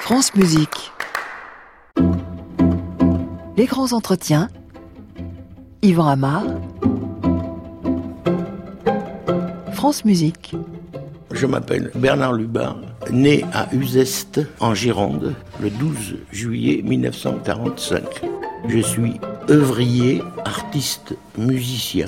France Musique. Les grands entretiens. Yvan Amar. France Musique. Je m'appelle Bernard Lubin, né à Uzeste, en Gironde, le 12 juillet 1945. Je suis œuvrier, artiste, musicien.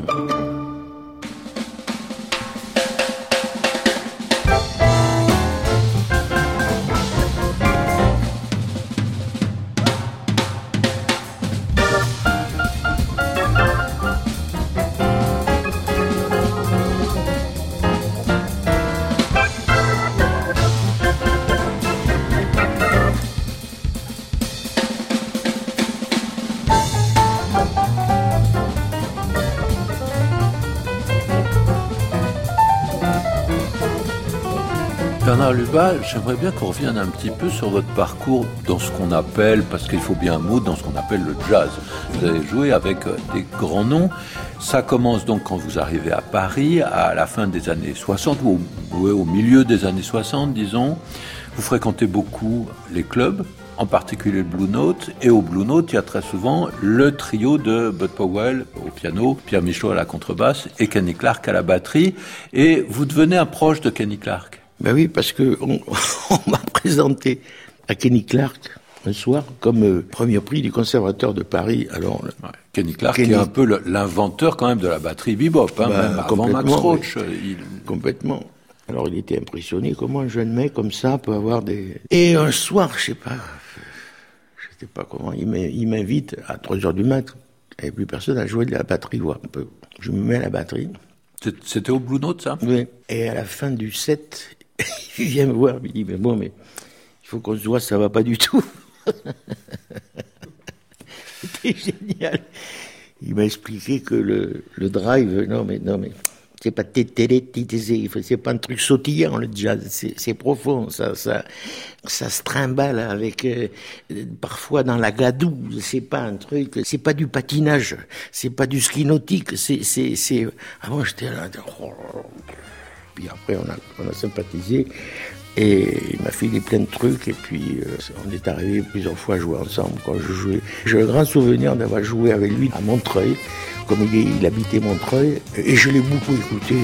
Bernard Lubin, j'aimerais bien qu'on revienne un petit peu sur votre parcours dans ce qu'on appelle, parce qu'il faut bien un mot, dans ce qu'on appelle le jazz. Vous avez joué avec des grands noms. Ça commence donc quand vous arrivez à Paris, à la fin des années 60, ou au milieu des années 60, disons. Vous fréquentez beaucoup les clubs, en particulier le Blue Note. Et au Blue Note, il y a très souvent le trio de Bud Powell au piano, Pierre Michaud à la contrebasse et Kenny Clarke à la batterie. Et vous devenez un proche de Kenny Clarke. Ben oui, parce que on m'a présenté à Kenny Clarke un soir comme premier prix du Conservatoire de Paris. Alors, Kenny Clarke est un peu l'inventeur quand même de la batterie bebop, même avant Max Roach. Complètement. Alors il était impressionné comment un jeune mec comme ça peut avoir des... Et un soir, je sais pas comment, il m'invite à 3h du mat', il n'y avait plus personne à jouer de la batterie, voir un peu. Je me mets à la batterie. C'était au Blue Note, ça? Oui. Et à la fin du set, il vient me voir, il me dit, mais il faut qu'on se voit, ça va pas du tout. C'était génial. Il m'a expliqué que le drive, non mais, c'est pas c'est pas un truc sautillant, le jazz, c'est profond, ça se trimballe avec, parfois dans la gadoue, c'est pas un truc, c'est pas du patinage, c'est pas du ski nautique, moi j'étais là, puis après on a sympathisé, et il m'a filé plein de trucs, et puis on est arrivé plusieurs fois à jouer ensemble quand je jouais. J'ai le grand souvenir d'avoir joué avec lui à Montreuil, comme il habitait Montreuil, et je l'ai beaucoup écouté.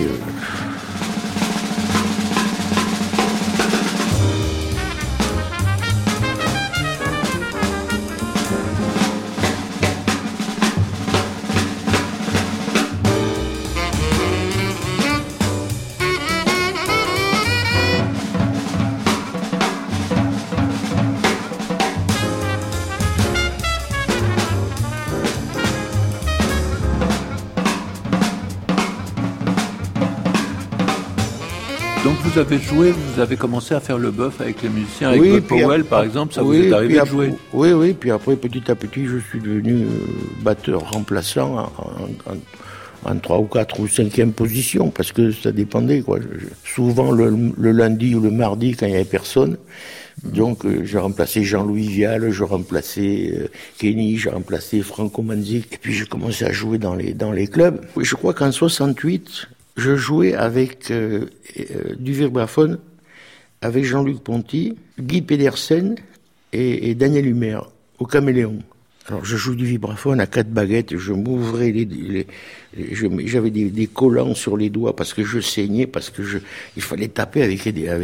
Donc vous avez commencé à faire le bœuf avec les musiciens, avec Bud Powell par exemple, ça vous est arrivé de jouer? Oui, puis après petit à petit je suis devenu batteur remplaçant en 3 ou 4 ou 5e position, parce que ça dépendait, quoi. Souvent le lundi ou le mardi quand il n'y avait personne, donc j'ai remplacé Jean-Louis Vial, je remplaçais Kenny, j'ai remplacé Franco Manzik, et puis j'ai commencé à jouer dans les clubs. Je crois qu'en 68, je jouais avec du vibraphone, avec Jean-Luc Ponty, Guy Pedersen et Daniel Humer, au Caméléon. Alors je joue du vibraphone à 4 baguettes, je m'ouvrais j'avais des collants sur les doigts parce que je saignais, parce que il fallait taper avec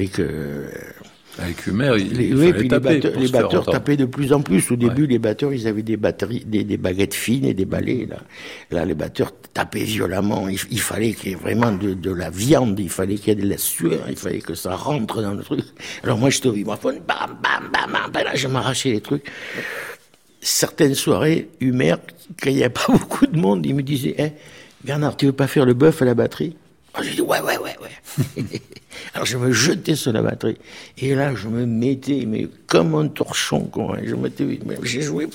Humer, les batteurs tapaient de plus en plus. Au début, les batteurs, ils avaient des baguettes fines et des balais. Là, les batteurs tapaient violemment. Il fallait qu'il y ait vraiment de la viande, il fallait qu'il y ait de la sueur, il fallait que ça rentre dans le truc. Alors moi, j'étais au vibraphone, bam, bam, bam, bam, là, je m'arrachais les trucs. Certaines soirées, Humer, quand il n'y avait pas beaucoup de monde, il me disait, Bernard, tu veux pas faire le bœuf à la batterie? J'ai dit, ouais. Alors je me jetais sur la batterie. Et là, je me mettais, mais comme un torchon, quoi. J'ai joué.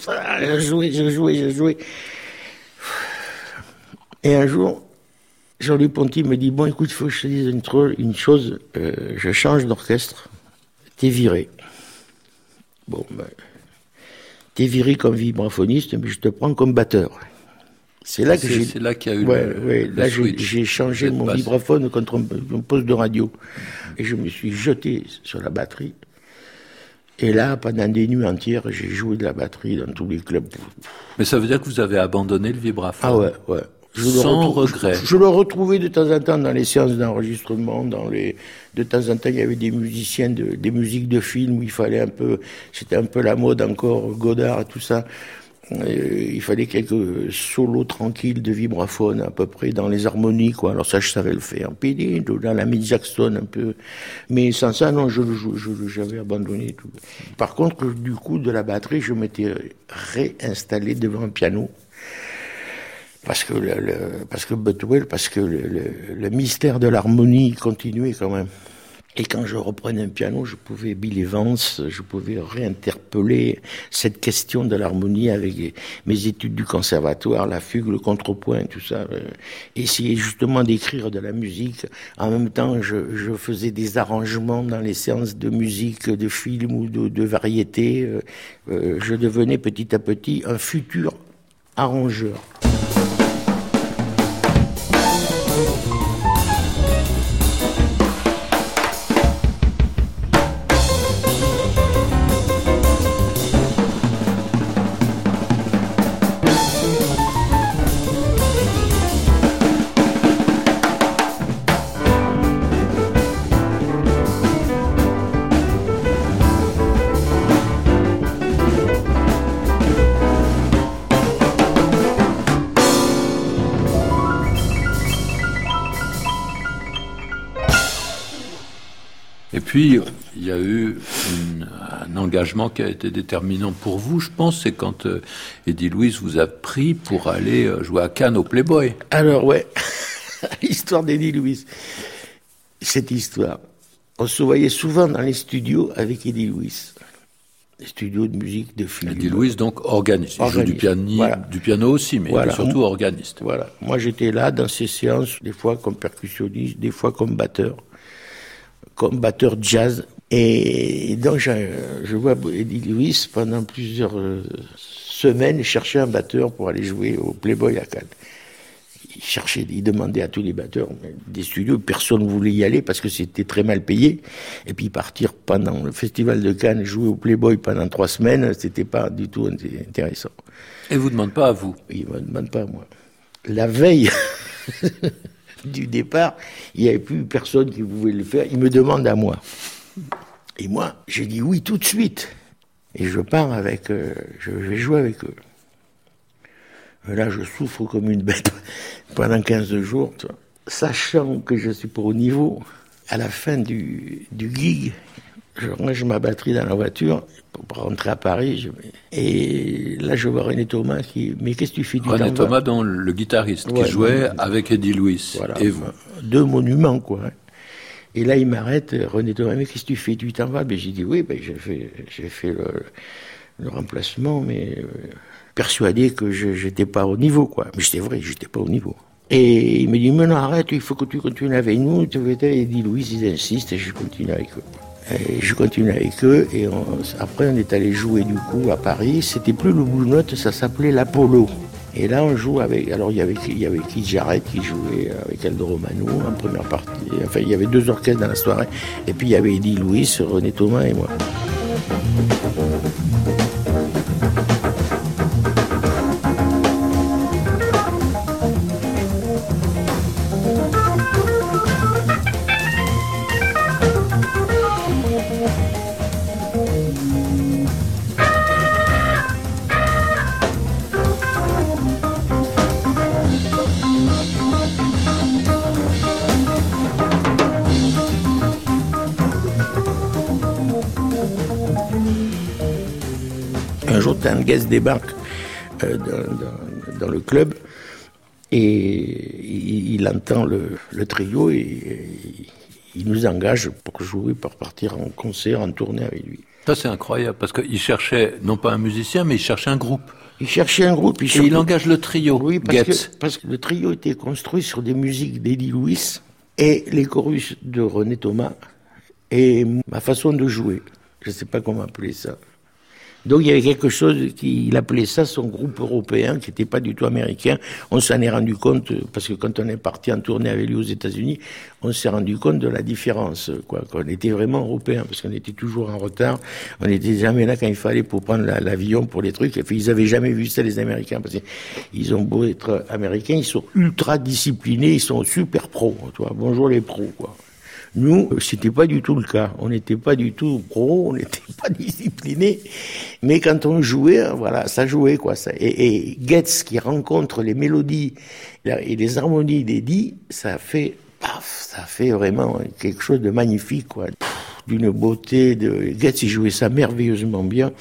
Et un jour, Jean-Luc Ponty me dit, bon, écoute, il faut que je te dise une chose, je change d'orchestre, t'es viré. Bon, t'es viré comme vibraphoniste, mais je te prends comme batteur. C'est là qu'il y a eu là, j'ai changé mon vibraphone contre un poste de radio. Et je me suis jeté sur la batterie. Et là, pendant des nuits entières, j'ai joué de la batterie dans tous les clubs. Mais ça veut dire que vous avez abandonné le vibraphone? Ah ouais. Sans regret. Je le retrouvais de temps en temps dans les séances d'enregistrement, de temps en temps, il y avait des musiciens, des musiques de films où il fallait c'était un peu la mode encore, Godard et tout ça. Il fallait quelques solos tranquilles de vibraphone, à peu près, dans les harmonies, quoi. Alors ça, je savais le faire. Puis, dans la Mick Jackson, un peu. Mais sans ça, non, j'avais abandonné tout. Par contre, du coup, de la batterie, je m'étais réinstallé devant un piano. Parce que le mystère de l'harmonie continuait quand même. Et quand je reprenais un piano, je pouvais Bill Evans, je pouvais réinterpeller cette question de l'harmonie avec mes études du conservatoire, la fugue, le contrepoint, tout ça. Essayer justement d'écrire de la musique. En même temps, je faisais des arrangements dans les séances de musique, de films ou de variétés. Je devenais petit à petit un futur arrangeur. Et puis, il y a eu un engagement qui a été déterminant pour vous, je pense, c'est quand Eddie Louis vous a pris pour aller jouer à Cannes au Playboy. Alors, ouais, l'histoire d'Eddie Louis. Cette histoire, on se voyait souvent dans les studios avec Eddie Louis. Les studios de musique, de film. Eddie Louis, donc organiste. Il joue du piano aussi, mais surtout organiste. Voilà. Moi, j'étais là dans ces séances, des fois comme percussionniste, des fois comme batteur jazz. Et donc, je vois Eddie Louis pendant plusieurs semaines chercher un batteur pour aller jouer au Playboy à Cannes. Il demandait à tous les batteurs des studios, personne ne voulait y aller parce que c'était très mal payé. Et puis partir pendant le festival de Cannes, jouer au Playboy pendant 3 semaines, c'était pas du tout intéressant. Et vous ne demande pas à vous? Il ne me demande pas à moi. La veille du départ, il n'y avait plus personne qui pouvait le faire. Il me demande à moi. Et moi, j'ai dit oui tout de suite. Et je pars je vais jouer avec eux. Et là, je souffre comme une bête pendant 15 jours, sachant que je suis pas au niveau. À la fin du gig, je range ma batterie dans la voiture pour rentrer à Paris. Et là, je vois René Thomas qui... Mais qu'est-ce que tu fais du temps? René Thomas, dont le guitariste, qui jouait avec Eddie Louis. Voilà, et vous. 2 monuments, quoi. Et là, il m'arrête, René Thomas, mais qu'est-ce que tu fais? Tu t'en vas? J'ai dit, oui, j'ai fait le remplacement, mais persuadé que j'étais pas au niveau, quoi. Mais c'était vrai, j'étais pas au niveau. Et il me dit, mais non, arrête, il faut que tu continues avec nous. Et Eddie Louis, ils insistent, et je continue avec eux. Et je continue avec eux, et après on est allé jouer du coup à Paris. C'était plus le Blue Note, ça s'appelait l'Apollo. Et là on joue avec, alors il y avait Keith Jarrett qui jouait avec Aldo Romano en première partie. Enfin il y avait 2 orchestres dans la soirée, et puis il y avait Eddie Louis, René Thomas et moi. Un jour, un guest débarque dans le club et il entend le trio et il nous engage pour jouer, pour partir en concert, en tournée avec lui. Ça, c'est incroyable, parce qu'il cherchait, non pas un musicien, mais il cherchait un groupe. Il cherchait un groupe. Et il engage le trio, oui, parce que le trio était construit sur des musiques d'Eddie Louis et les chorus de René Thomas et ma façon de jouer. Je ne sais pas comment appeler ça. Donc il y avait quelque chose, il appelait ça son groupe européen, qui n'était pas du tout américain. On s'en est rendu compte, parce que quand on est parti en tournée avec lui aux États-Unis, on s'est rendu compte de la différence, quoi. Qu'on était vraiment européen, parce qu'on était toujours en retard. On n'était jamais là quand il fallait pour prendre l'avion pour les trucs. Et puis, ils avaient jamais vu ça, les Américains, parce qu'ils ont beau être américains, ils sont ultra disciplinés, ils sont super pros, tu vois. Bonjour les pros, quoi. Nous, c'était pas du tout le cas. On n'était pas du tout pro, on n'était pas disciplinés. Mais quand on jouait, voilà, ça jouait, quoi. Ça. Et Getz qui rencontre les mélodies et les harmonies d'Eddie, ça fait vraiment quelque chose de magnifique, quoi. D'une beauté de... Getz, il jouait ça merveilleusement bien.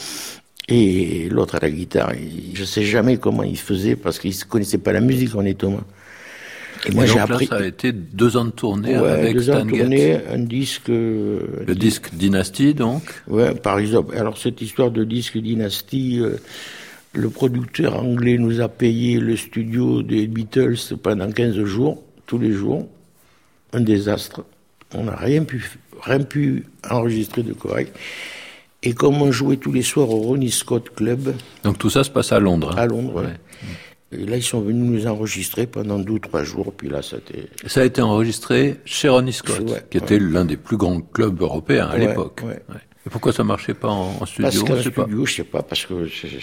Et l'autre à la guitare, je sais jamais comment il faisait parce qu'il ne connaissait pas la musique, en Thomas. Et moi, j'ai appris. Là, ça a été 2 ans de tournée avec Stan Getz. Un disque. Le disque Dynasty, donc. Ouais, par exemple. Alors, cette histoire de disque Dynasty, le producteur anglais nous a payé le studio des Beatles pendant 15 jours, tous les jours. Un désastre. On n'a rien pu enregistrer de correct. Et comme on jouait tous les soirs au Ronnie Scott Club. Donc, tout ça se passe à Londres. À Londres, ouais. Et là, ils sont venus nous enregistrer pendant 2 ou 3 jours, puis là, ça a été enregistré chez Ronnie Scott, qui était l'un des plus grands clubs européens à l'époque. Ouais. Et pourquoi ça marchait pas en studio? Parce qu'en studio, je sais pas, parce que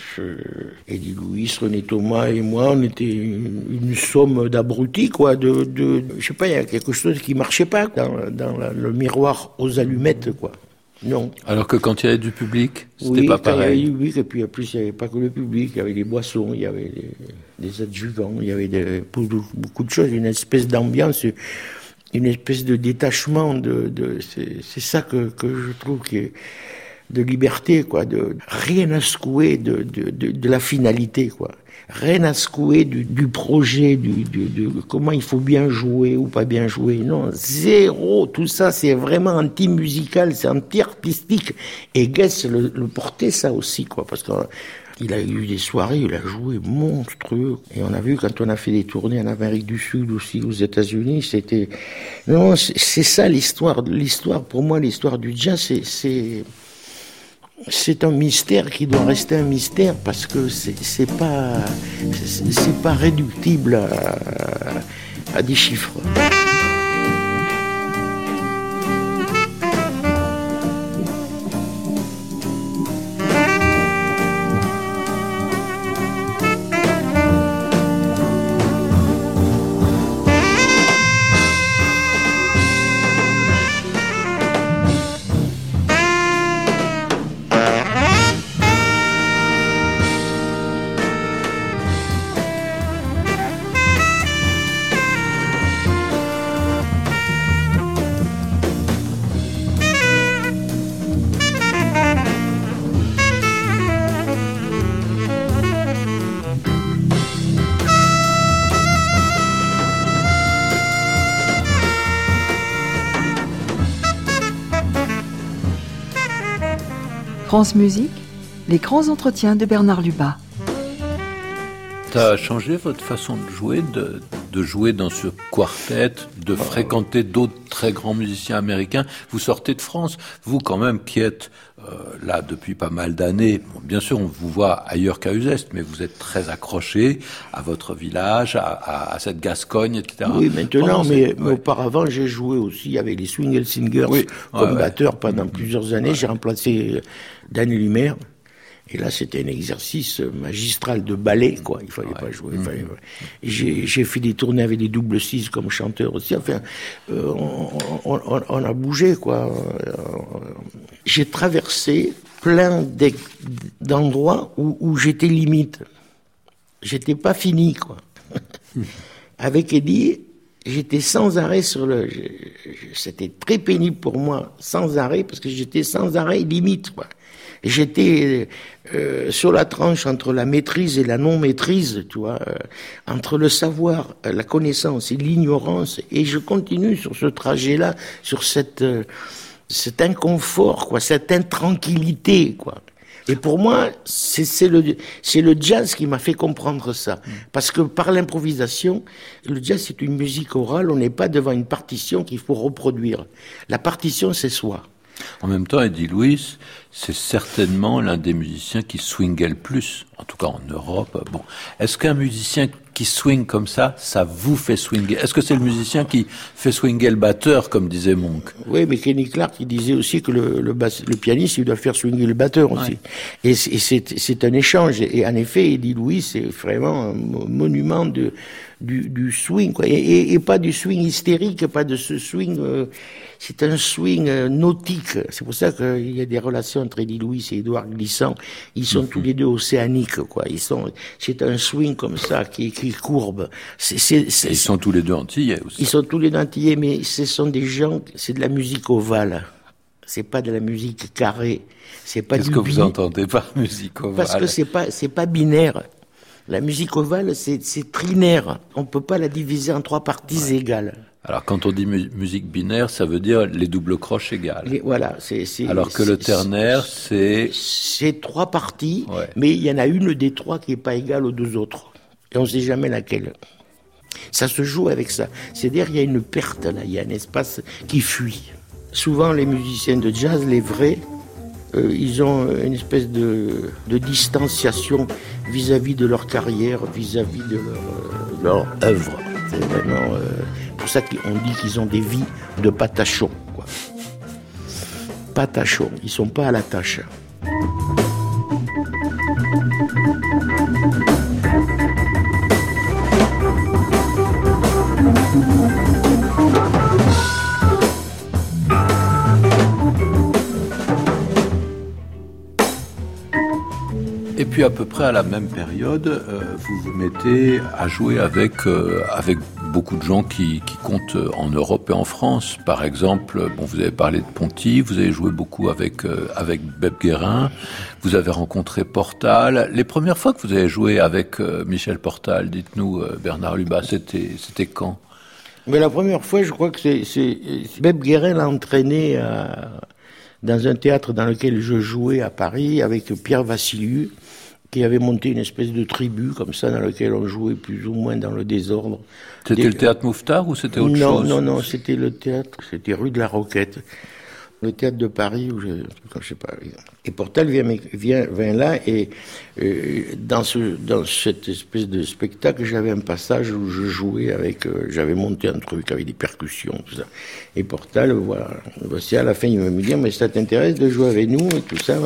Eddie Louis, René Thomas et moi, on était une somme d'abrutis, quoi, je sais pas, il y a quelque chose qui marchait pas dans le miroir aux allumettes, quoi. Non. Alors que quand il y avait du public, c'était pas pareil. Oui, quand il y avait du public, et puis en plus, il n'y avait pas que le public, il y avait des boissons, il y avait des adjuvants, il y avait beaucoup de choses, une espèce d'ambiance, une espèce de détachement, c'est ça que je trouve qui est de liberté, quoi, de rien à secouer de la finalité, quoi. Rien à secouer du projet, de comment il faut bien jouer ou pas bien jouer. Non, zéro. Tout ça, c'est vraiment anti-musical, c'est anti-artistique. Et Getz le portait ça aussi, quoi, parce qu'il a eu des soirées, il a joué monstrueux. Et on a vu quand on a fait des tournées en Amérique du Sud aussi, aux États-Unis, c'était... Non, c'est ça l'histoire. L'histoire, pour moi, l'histoire du jazz, c'est un mystère qui doit rester un mystère parce que c'est pas réductible à des chiffres. France Musique, les grands entretiens de Bernard Lubat. Ça a changé votre façon de jouer, de jouer dans ce quartet, de fréquenter d'autres très grands musiciens américains. Vous sortez de France, vous quand même qui êtes là depuis pas mal d'années. Bon, bien sûr, on vous voit ailleurs qu'à Uzès, mais vous êtes très accroché à votre village, à cette Gascogne, etc. Oui, maintenant, mais auparavant, j'ai joué aussi avec les Swingle Singers comme batteur pendant plusieurs années. J'ai remplacé Danny Lumière. Et là, c'était un exercice magistral de ballet, quoi. Il fallait pas jouer. J'ai fait des tournées avec des double six comme chanteur aussi. Enfin, on a bougé, quoi. J'ai traversé plein d'endroits où j'étais limite. J'étais pas fini, quoi. Avec Eddie, j'étais sans arrêt c'était très pénible pour moi, sans arrêt, parce que j'étais sans arrêt limite, quoi. J'étais sur la tranche entre la maîtrise et la non-maîtrise, tu vois, entre le savoir, la connaissance et l'ignorance, et je continue sur ce trajet-là, sur cet inconfort, quoi, cette intranquillité, quoi. Et pour moi, c'est le jazz qui m'a fait comprendre ça. Parce que par l'improvisation, le jazz c'est une musique orale, on n'est pas devant une partition qu'il faut reproduire. La partition, c'est soi. En même temps, Eddie Louis, c'est certainement l'un des musiciens qui swingait le plus, en tout cas en Europe. Bon, est-ce qu'un musicien qui swing comme ça vous fait swinger? Est-ce que c'est le musicien qui fait swinger le batteur, comme disait Monk? Oui, mais Kenny Clarke, il disait aussi que le pianiste, il doit faire swinger le batteur aussi. Ouais. Et c'est un échange. Et en effet, Eddie Louis, c'est vraiment un monument du swing, quoi. Et pas du swing hystérique, pas de ce swing, c'est un swing nautique. C'est pour ça qu'il y a des relations entre Eddie Louis et Édouard Glissant. Ils sont tous les deux océaniques, quoi. C'est un swing comme ça, qui courbe. Ils sont tous les deux antillais aussi. Ils sont tous les deux antillais, mais ce sont des gens, c'est de la musique ovale. C'est pas de la musique carrée. C'est pas Qu'est-ce que vous entendez par musique ovale? Parce que c'est pas binaire. La musique ovale, c'est trinaire. On peut pas la diviser en 3 parties égales. Alors, quand on dit musique binaire, ça veut dire les doubles croches égales. Voilà, alors que le ternaire, c'est 3 parties, ouais. Mais il y en a une des 3 qui est pas égale aux 2 autres. Et on sait jamais laquelle. Ça se joue avec ça. C'est-à-dire, il y a une perte, là. Il y a un espace qui fuit. Souvent, les musiciens de jazz, les vrais, ils ont une espèce de distanciation vis-à-vis de leur carrière, vis-à-vis de leur œuvre. C'est vraiment pour ça qu'on dit qu'ils ont des vies de patachons, quoi. Patachons, ils sont pas à la tâche. Et puis à peu près à la même période, vous vous mettez à jouer avec beaucoup de gens qui comptent en Europe et en France. Par exemple, vous avez parlé de Ponty, vous avez joué beaucoup avec Beb Guérin, vous avez rencontré Portal. Les premières fois que vous avez joué avec Michel Portal, dites-nous, Bernard Lubat, c'était quand? Mais la première fois, je crois que c'est Beb Guérin l'a entraîné dans un théâtre dans lequel je jouais à Paris avec Pierre Vassiliou, qui avait monté une espèce de tribu comme ça dans lequel on jouait plus ou moins dans le désordre. C'était le théâtre Mouffetard ou c'était autre chose? Non, c'était le théâtre, c'était rue de la Roquette. Le théâtre de Paris, où je sais pas. Et Portal vient là, et dans cette espèce de spectacle, j'avais un passage où je jouais j'avais monté un truc avec des percussions, tout ça. Et Portal, voilà, voici à la fin, il me dit, mais ça t'intéresse de jouer avec nous et tout ça?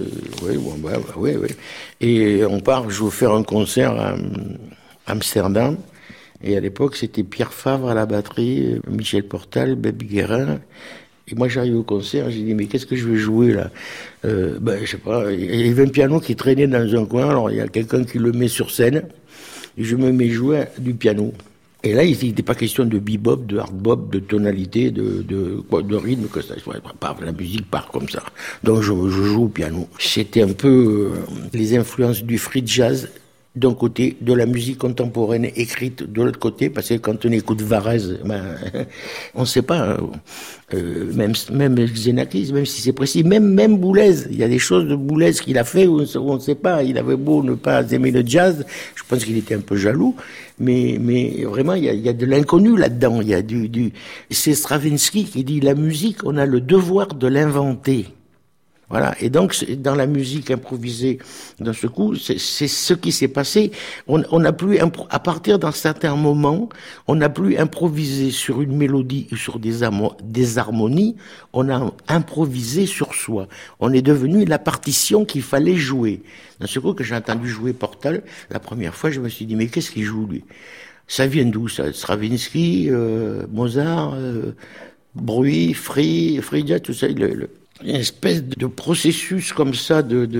Oui. Et on part, je vais faire un concert à Amsterdam. Et à l'époque, c'était Pierre Favre à la batterie, Michel Portal, Beb Guérin. Et moi, j'arrive au concert, j'ai dit, mais qu'est-ce que je vais jouer, là? Je sais pas, il y avait un piano qui traînait dans un coin, alors il y a quelqu'un qui le met sur scène, et je me mets jouer du piano. Et là, il n'était pas question de bebop, de hard bop, de tonalité, de rythme, que ça, la musique part comme ça. Donc, je joue au piano. C'était un peu les influences du free jazz, d'un côté, de la musique contemporaine écrite de l'autre côté, parce que quand on écoute Varèse, on ne sait pas, même Xenakis, même si c'est précis, même Boulez, il y a des choses de Boulez qu'il a fait où on ne sait pas, il avait beau ne pas aimer le jazz, je pense qu'il était un peu jaloux, mais vraiment, il y a de l'inconnu là-dedans, il y a c'est Stravinsky qui dit, la musique, on a le devoir de l'inventer. Voilà. Et donc, dans la musique improvisée, dans ce coup, c'est ce qui s'est passé. On n'a plus, à partir d'un certain moment, on n'a plus improvisé sur une mélodie ou sur des harmonies, on a improvisé sur soi. On est devenu la partition qu'il fallait jouer. Dans ce coup, que j'ai entendu jouer Portal, la première fois, je me suis dit, mais qu'est-ce qu'il joue, lui? Ça vient d'où, ça? Stravinsky, Mozart, Bruy, Frida, tout ça, une espèce de processus comme ça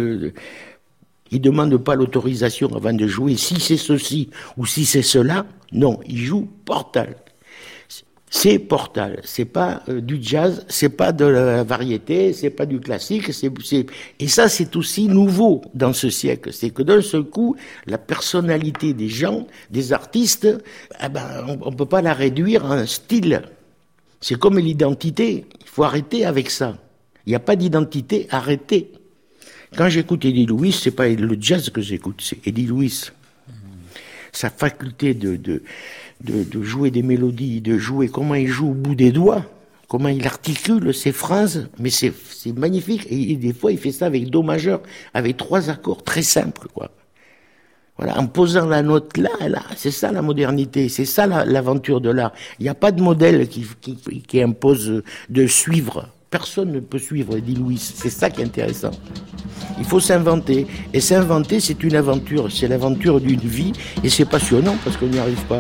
il demande pas l'autorisation avant de jouer, si c'est ceci ou si c'est cela. Non, il joue Portal. C'est Portal. C'est pas du jazz, c'est pas de la variété, c'est pas du classique, et ça c'est aussi nouveau dans ce siècle. C'est que d'un seul coup, la personnalité des gens, des artistes, on peut pas la réduire à un style. C'est comme l'identité. Il faut arrêter avec ça. Il n'y a pas d'identité, arrêtez. Quand j'écoute Eddie Louis, c'est pas le jazz que j'écoute, c'est Eddie Louis. Sa faculté de jouer des mélodies, de jouer comment il joue au bout des doigts, comment il articule ses phrases, mais c'est magnifique. Et des fois, il fait ça avec do majeur, avec 3 accords très simples, quoi. Voilà, en posant la note là, c'est ça la modernité, c'est ça l'aventure de l'art. Il n'y a pas de modèle qui impose de suivre. Personne ne peut suivre, dit Louis. C'est ça qui est intéressant. Il faut s'inventer. Et s'inventer, c'est une aventure. C'est l'aventure d'une vie. Et c'est passionnant parce qu'on n'y arrive pas.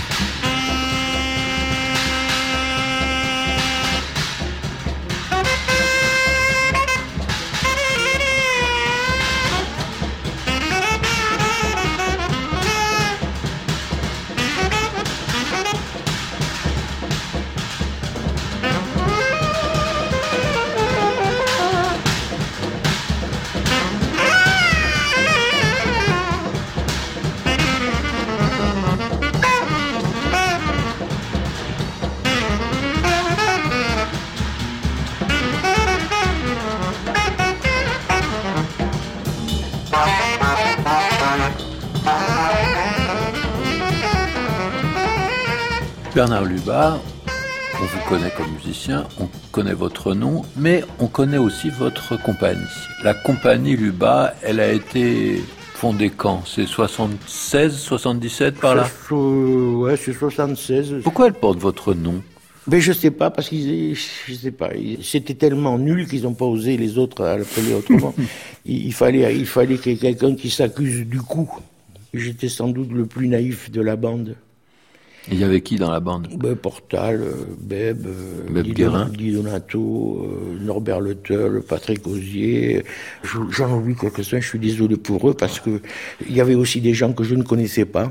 Bernard Lubat, on vous connaît comme musicien, on connaît votre nom, mais on connaît aussi votre compagnie. La compagnie Lubat, elle a été fondée quand ? C'est 76, 77 par là ? Ouais, c'est 76. Pourquoi elle porte votre nom ? Ben je sais pas, parce je sais pas, c'était tellement nul qu'ils n'ont pas osé les autres à l'appeler autrement. il fallait qu'il y ait quelqu'un qui s'accuse du coup. J'étais sans doute le plus naïf de la bande. Il y avait qui dans la bande ? Portal, Beb Guérin, Di Donato, Norbert Leteul, Patrick Osier. J'en oublie quelques-uns, je suis désolé pour eux, parce que il y avait aussi des gens que je ne connaissais pas.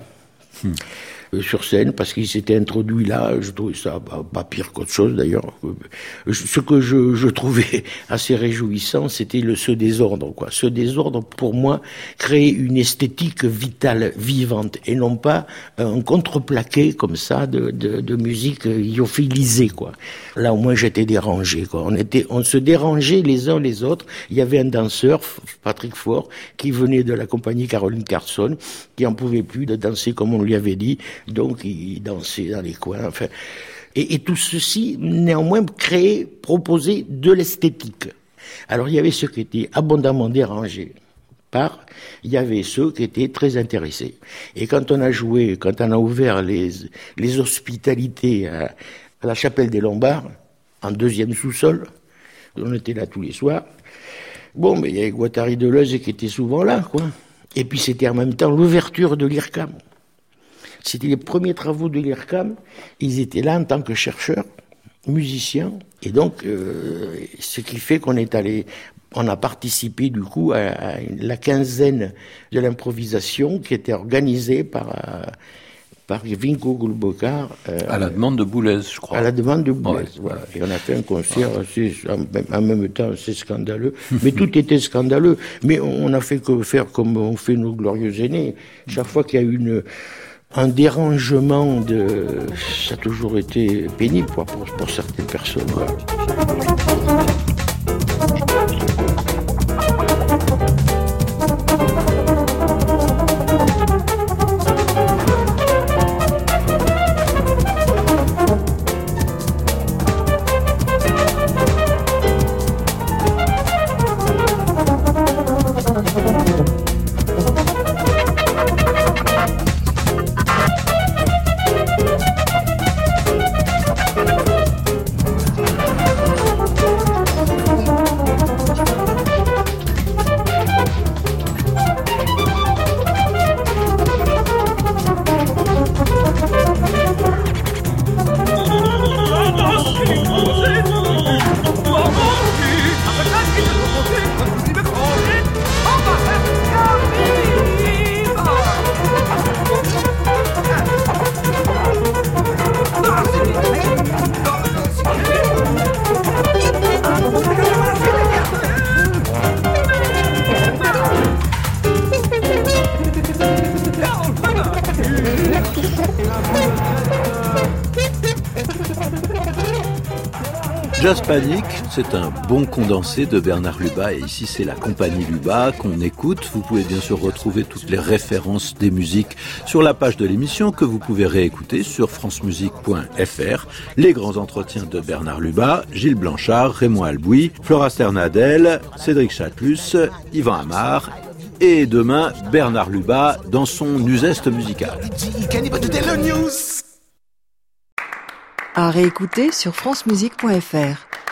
Sur scène, parce qu'ils s'étaient introduits là, je trouvais ça pas pire qu'autre chose d'ailleurs. Ce que je trouvais assez réjouissant, c'était ce désordre, quoi. Ce désordre, pour moi, créait une esthétique vitale, vivante, et non pas un contreplaqué comme ça de musique lyophilisée, quoi. Là, au moins, j'étais dérangé, quoi. On se dérangeait les uns les autres. Il y avait un danseur, Patrick Faure, qui venait de la compagnie Caroline Carson, qui en pouvait plus de danser comme on lui avait dit. Donc, il dansait dans les coins, enfin. Et tout ceci, néanmoins, proposait de l'esthétique. Alors, il y avait ceux qui étaient abondamment dérangés il y avait ceux qui étaient très intéressés. Et quand on a ouvert les hospitalités à la Chapelle des Lombards, en 2e sous-sol, on était là tous les soirs. Bon, mais il y avait Guattari Deleuze qui était souvent là, quoi. Et puis, c'était en même temps l'ouverture de l'IRCAM. C'était les premiers travaux de l'IRCAM. Ils étaient là en tant que chercheurs, musiciens. Et donc, ce qui fait on a participé du coup à la quinzaine de l'improvisation qui était organisée par Vinko Gulbokar. À la demande de Boulez, je crois. À la demande de Boulez, ouais. Voilà. Et on a fait un concert en même temps assez scandaleux. Mais tout était scandaleux. Mais on a fait que faire comme on fait nos glorieux aînés. Chaque fois qu'il y a eu un dérangement ça a toujours été pénible, quoi, pour certaines personnes. Voilà. Jazz Panic, c'est un bon condensé de Bernard Lubat et ici c'est la compagnie Lubat qu'on écoute. Vous pouvez bien sûr retrouver toutes les références des musiques sur la page de l'émission que vous pouvez réécouter sur francemusique.fr. Les grands entretiens de Bernard Lubat, Gilles Blanchard, Raymond Albouy, Flora Sternadel, Cédric Chatelus, Yvan Amar et demain Bernard Lubat dans son Useste musical. À réécouter sur francemusique.fr.